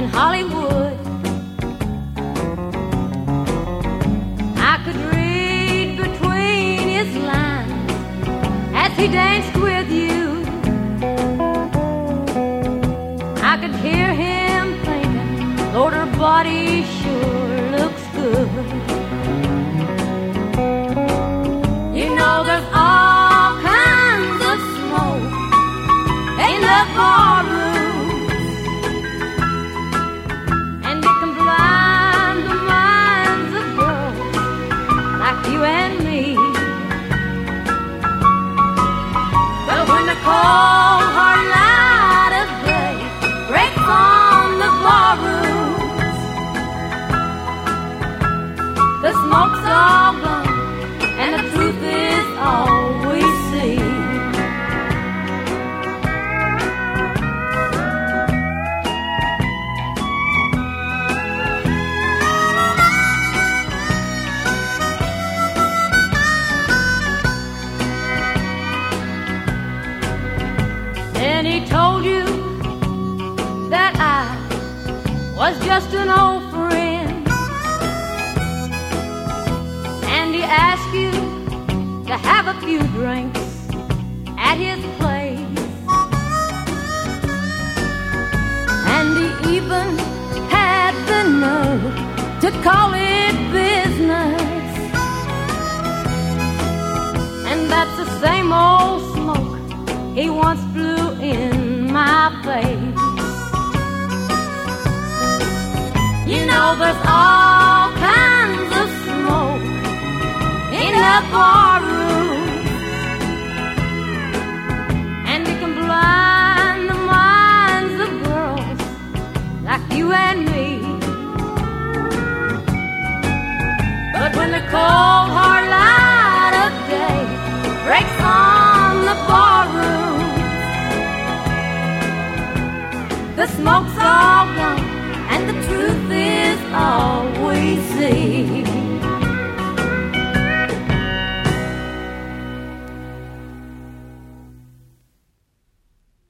in Hollywood. I could read between his lines as he danced with you. I could hear him thinking, Lord, her body sure looks good. You know there's all kinds of smoke in the barroom, and it can blind the minds of girls like you and me. But when the cold hard light of day breaks on the barrooms, the smoke's all gone and the truth is all we see. And he told you that I was just an old friend, and he asked you to have a few drinks at his place, and he even had the nerve to call it business. And that's the same old smoke he once blew in my face. You know there's all kinds of smoke in the barroom, and it can blind the minds of girls like you and me. But when the cold hard light of day breaks on the barroom, the smoke's all gone and the truth is all we see.